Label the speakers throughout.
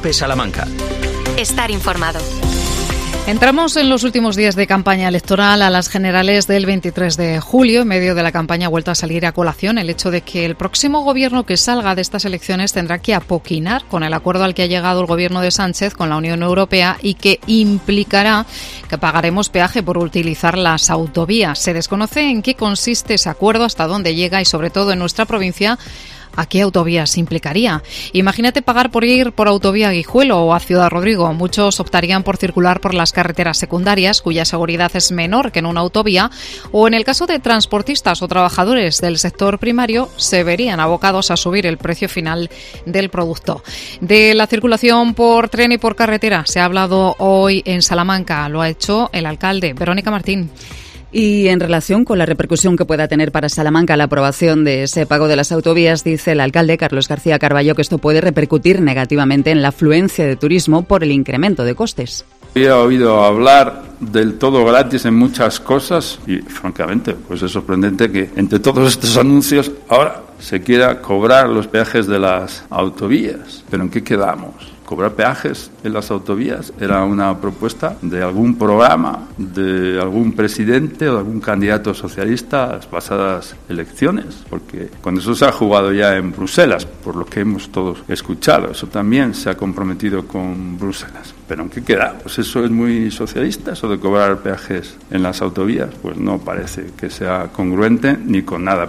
Speaker 1: COPE Salamanca.
Speaker 2: Estar informado.
Speaker 3: Entramos en los últimos días de campaña electoral a las generales del 23 de julio. En medio de la campaña ha vuelto a salir a colación el hecho de que el próximo gobierno que salga de estas elecciones tendrá que apoquinar con el acuerdo al que ha llegado el gobierno de Sánchez con la Unión Europea y que implicará que pagaremos peaje por utilizar las autovías. Se desconoce en qué consiste ese acuerdo, hasta dónde llega y, sobre todo, en nuestra provincia, ¿a qué autovías implicaría? Imagínate pagar por ir por autovía a Guijuelo o a Ciudad Rodrigo. Muchos optarían por circular por las carreteras secundarias, cuya seguridad es menor que en una autovía, o en el caso de transportistas o trabajadores del sector primario, se verían abocados a subir el precio final del producto. De la circulación por tren y por carretera se ha hablado hoy en Salamanca. Lo ha hecho el alcalde. Verónica Martín.
Speaker 4: Y en relación con la repercusión que pueda tener para Salamanca la aprobación de ese pago de las autovías, dice el alcalde Carlos García Carballo que esto puede repercutir negativamente en la afluencia de turismo por el incremento de costes.
Speaker 5: He oído hablar del todo gratis en muchas cosas y, francamente, pues es sorprendente que entre todos estos anuncios ahora se quiera cobrar los peajes de las autovías. ¿Pero en qué quedamos? ¿Cobrar peajes en las autovías era una propuesta de algún programa, de algún presidente o de algún candidato socialista a las pasadas elecciones? Porque cuando eso se ha jugado ya en Bruselas, por lo que hemos todos escuchado, eso también se ha comprometido con Bruselas. ¿Pero en qué queda? Pues eso es muy socialista, eso de cobrar peajes en las autovías, pues no parece que sea congruente ni con nada.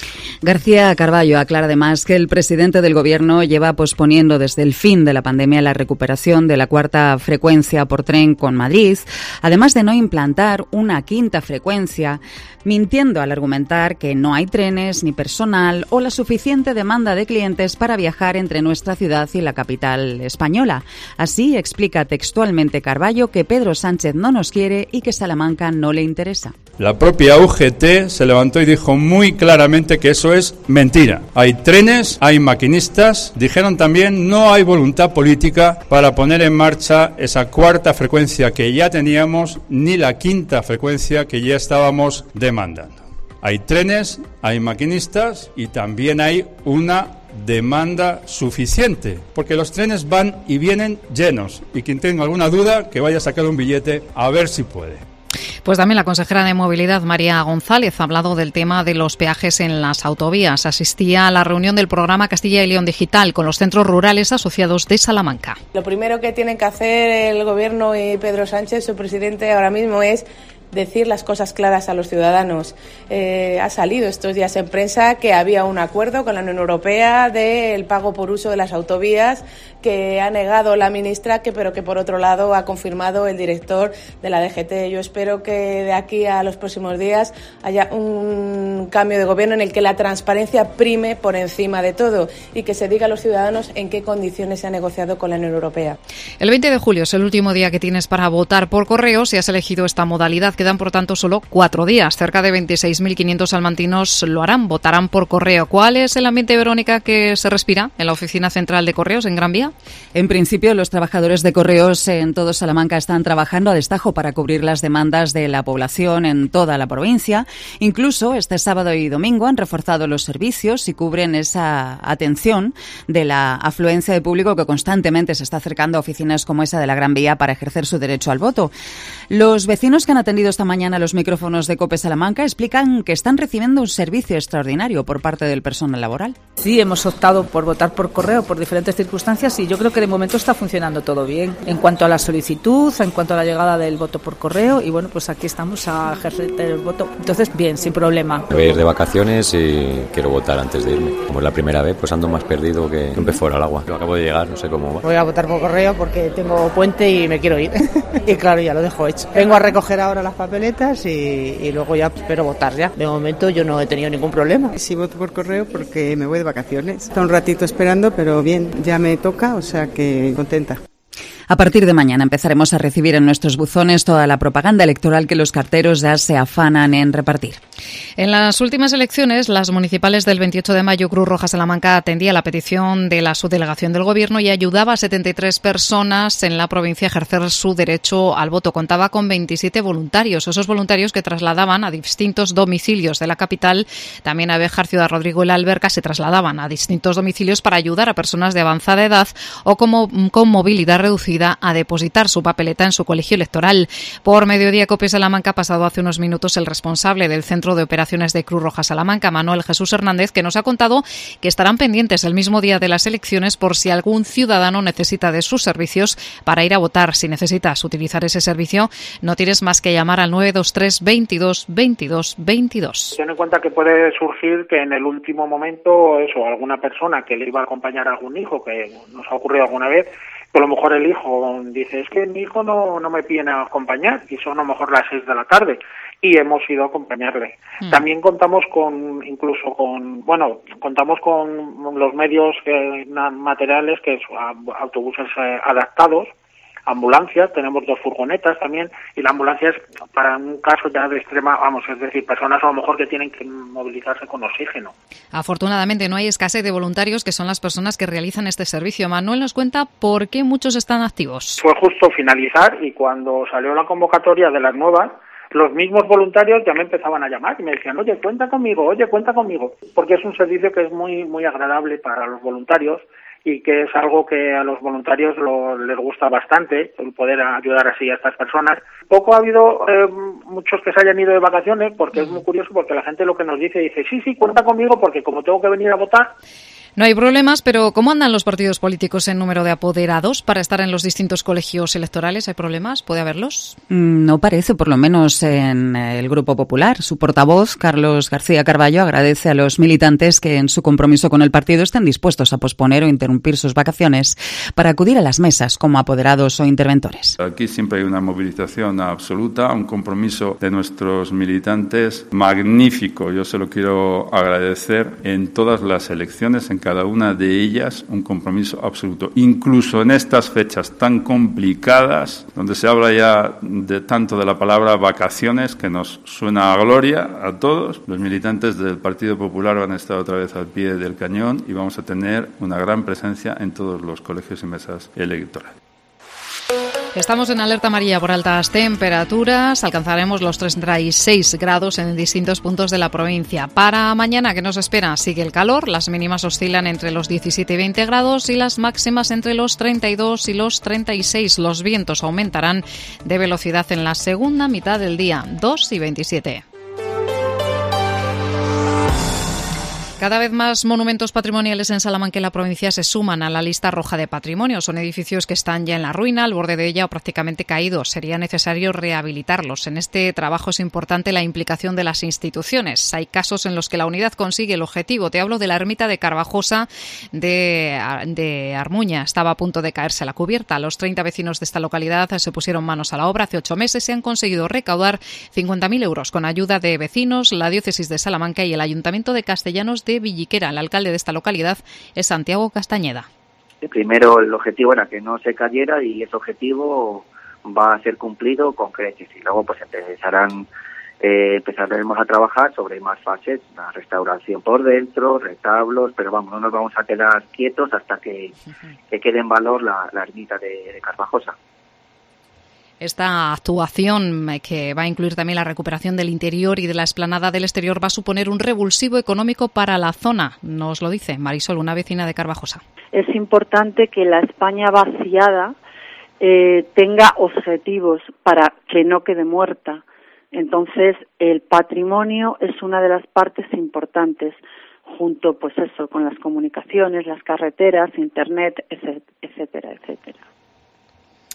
Speaker 4: García Carballo aclara además que el presidente del Gobierno lleva posponiendo desde el fin de la pandemia la recuperación de la cuarta frecuencia por tren con Madrid, además de no implantar una quinta frecuencia, mintiendo al argumentar que no hay trenes ni personal o la suficiente demanda de clientes para viajar entre nuestra ciudad y la capital española. Así explica textualmente Carballo que Pedro Sánchez no nos quiere y que Salamanca no le interesa.
Speaker 6: La propia UGT se levantó y dijo muy claramente que eso es mentira. Hay trenes, hay maquinistas. Dijeron también no hay voluntad política para poner en marcha esa cuarta frecuencia que ya teníamos ni la quinta frecuencia que ya estábamos demandando. Hay trenes, hay maquinistas y también hay una demanda suficiente, porque los trenes van y vienen llenos y quien tenga alguna duda que vaya a sacar un billete a ver si puede.
Speaker 3: Pues también la consejera de Movilidad, María González, ha hablado del tema de los peajes en las autovías. Asistía a la reunión del programa Castilla y León Digital con los centros rurales asociados de Salamanca.
Speaker 7: Lo primero que tienen que hacer el Gobierno y Pedro Sánchez, su presidente, ahora mismo es decir las cosas claras a los ciudadanos. Ha salido estos días en prensa que había un acuerdo con la Unión Europea del pago por uso de las autovías que ha negado la ministra, pero que por otro lado ha confirmado el director de la DGT. Yo espero que de aquí a los próximos días haya un cambio de gobierno en el que la transparencia prime por encima de todo y que se diga a los ciudadanos en qué condiciones se ha negociado con la Unión Europea.
Speaker 3: El 20 de julio es el último día que tienes para votar por correo. Si has elegido esta modalidad, quedan por tanto solo 4 días. Cerca de 26.500 salmantinos lo harán, votarán por correo. ¿Cuál es el ambiente, Verónica, que se respira en la oficina central de Correos en Gran Vía?
Speaker 4: En principio, los trabajadores de Correos en todo Salamanca están trabajando a destajo para cubrir las demandas de la población en toda la provincia. Incluso este sábado y domingo han reforzado los servicios y cubren esa atención de la afluencia de público que constantemente se está acercando a oficinas como esa de la Gran Vía para ejercer su derecho al voto. Los vecinos que han atendido esta mañana a los micrófonos de COPE Salamanca explican que están recibiendo un servicio extraordinario por parte del personal laboral.
Speaker 8: Sí, hemos optado por votar por correo por diferentes circunstancias y yo creo que de momento está funcionando todo bien. En cuanto a la solicitud, en cuanto a la llegada del voto por correo y bueno, pues aquí estamos a ejercer el voto. Entonces, bien, sin problema.
Speaker 9: Voy a ir de vacaciones y quiero votar antes de irme. Como es la primera vez, pues ando más perdido que un pez fuera al agua. Yo acabo de llegar, no sé cómo va.
Speaker 10: Voy a votar por correo porque tengo puente y me quiero ir. Y claro, ya lo dejo hecho. Vengo a recoger ahora las papeletas y luego ya espero votar ya. De momento yo no he tenido ningún problema.
Speaker 11: Sí, voto por correo porque me voy de vacaciones. Está un ratito esperando, pero bien, ya me toca, o sea que contenta.
Speaker 4: A partir de mañana empezaremos a recibir en nuestros buzones toda la propaganda electoral que los carteros ya se afanan en repartir.
Speaker 3: En las últimas elecciones, las municipales del 28 de mayo, Cruz Roja Salamanca atendía la petición de la subdelegación del Gobierno y ayudaba a 73 personas en la provincia a ejercer su derecho al voto. Contaba con 27 voluntarios. Esos voluntarios que trasladaban a distintos domicilios de la capital, también a Béjar, Ciudad Rodrigo y La Alberca, se trasladaban a distintos domicilios para ayudar a personas de avanzada edad o con movilidad reducida a depositar su papeleta en su colegio electoral. Por mediodía, COPE Salamanca ha pasado hace unos minutos el responsable del Centro de Operaciones de Cruz Roja Salamanca, Manuel Jesús Hernández, que nos ha contado que estarán pendientes el mismo día de las elecciones por si algún ciudadano necesita de sus servicios para ir a votar. Si necesitas utilizar ese servicio, no tienes más que llamar al 923 22 22 22.
Speaker 1: Ten en cuenta que puede surgir que en el último momento alguna persona que le iba a acompañar a algún hijo, que nos ha ocurrido alguna vez, que a lo mejor el hijo dice, es que mi hijo no me viene a acompañar, y son a lo mejor las 6 de la tarde, y hemos ido a acompañarle. También contamos con los medios materiales, que son autobuses adaptados, ambulancias, tenemos 2 furgonetas también, y la ambulancia es para un caso ya de extrema, es decir, personas a lo mejor que tienen que movilizarse con oxígeno.
Speaker 3: Afortunadamente no hay escasez de voluntarios, que son las personas que realizan este servicio. Manuel nos cuenta por qué muchos están activos.
Speaker 1: Fue justo finalizar, y cuando salió la convocatoria de las nuevas, los mismos voluntarios ya me empezaban a llamar y me decían, oye, cuenta conmigo, porque es un servicio que es muy, muy agradable para los voluntarios, y que es algo que a los voluntarios les gusta bastante, el poder ayudar así a estas personas. Poco ha habido muchos que se hayan ido de vacaciones, porque es muy curioso, porque la gente lo que nos dice, sí, cuenta conmigo, porque como tengo que venir a votar.
Speaker 3: No hay problemas, pero ¿cómo andan los partidos políticos en número de apoderados para estar en los distintos colegios electorales? ¿Hay problemas? ¿Puede haberlos?
Speaker 4: No parece, por lo menos en el Grupo Popular. Su portavoz, Carlos García Carballo, agradece a los militantes que en su compromiso con el partido estén dispuestos a posponer o interrumpir sus vacaciones para acudir a las mesas como apoderados o interventores.
Speaker 5: Aquí siempre hay una movilización absoluta, un compromiso de nuestros militantes magnífico. Yo se lo quiero agradecer en todas las elecciones, en cada una de ellas, un compromiso absoluto. Incluso en estas fechas tan complicadas, donde se habla ya tanto de la palabra vacaciones, que nos suena a gloria a todos, los militantes del Partido Popular van a estar otra vez al pie del cañón y vamos a tener una gran presencia en todos los colegios y mesas electorales.
Speaker 3: Estamos en alerta amarilla por altas temperaturas. Alcanzaremos los 36 grados en distintos puntos de la provincia. Para mañana, ¿qué nos espera? Sigue el calor. Las mínimas oscilan entre los 17 y 20 grados y las máximas entre los 32 y los 36. Los vientos aumentarán de velocidad en la segunda mitad del día, 2 y 27. Cada vez más monumentos patrimoniales en Salamanca y la provincia se suman a la lista roja de patrimonio. Son edificios que están ya en la ruina, al borde de ella o prácticamente caídos. Sería necesario rehabilitarlos. En este trabajo es importante la implicación de las instituciones. Hay casos en los que la unidad consigue el objetivo. Te hablo de la ermita de Carvajosa de Armuña. Estaba a punto de caerse la cubierta. Los 30 vecinos de esta localidad se pusieron manos a la obra. Hace 8 meses se han conseguido recaudar 50.000 euros con ayuda de vecinos, la diócesis de Salamanca y el Ayuntamiento de Castellanos de Villiquera. El alcalde de esta localidad es Santiago Castañeda.
Speaker 12: Primero el objetivo era que no se cayera y ese objetivo va a ser cumplido con creces y luego pues empezaremos a trabajar sobre más fases, la restauración por dentro, retablos, pero no nos vamos a quedar quietos hasta que quede en valor la ermita de Carvajosa.
Speaker 3: Esta actuación, que va a incluir también la recuperación del interior y de la explanada del exterior, va a suponer un revulsivo económico para la zona, nos lo dice Marisol, una vecina de Carvajosa.
Speaker 13: Es importante que la España vaciada tenga objetivos para que no quede muerta. Entonces, el patrimonio es una de las partes importantes, junto con las comunicaciones, las carreteras, internet, etcétera, etcétera.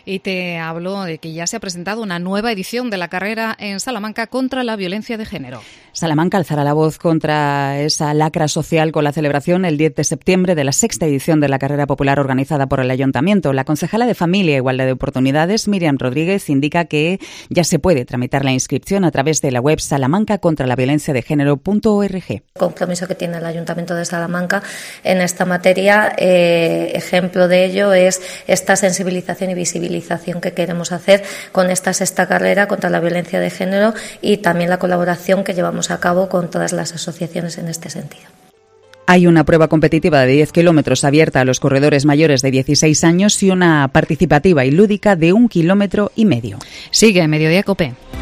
Speaker 3: Y te hablo de que ya se ha presentado una nueva edición de la carrera en Salamanca contra la violencia de género.
Speaker 4: Salamanca alzará la voz contra esa lacra social con la celebración el 10 de septiembre de la 6ª edición de la carrera popular organizada por el Ayuntamiento. La concejala de Familia e Igualdad de Oportunidades, Miriam Rodríguez, indica que ya se puede tramitar la inscripción a través de la web salamancacontralaviolenciadegénero.org.
Speaker 14: El compromiso que tiene el Ayuntamiento de Salamanca en esta materia, ejemplo de ello es esta sensibilización y visibilización que queremos hacer con esta 6ª carrera contra la violencia de género y también la colaboración que llevamos a cabo con todas las asociaciones en este sentido.
Speaker 4: Hay una prueba competitiva de 10 kilómetros abierta a los corredores mayores de 16 años y una participativa y lúdica de 1,5 kilómetros. Sigue Mediodía COPE.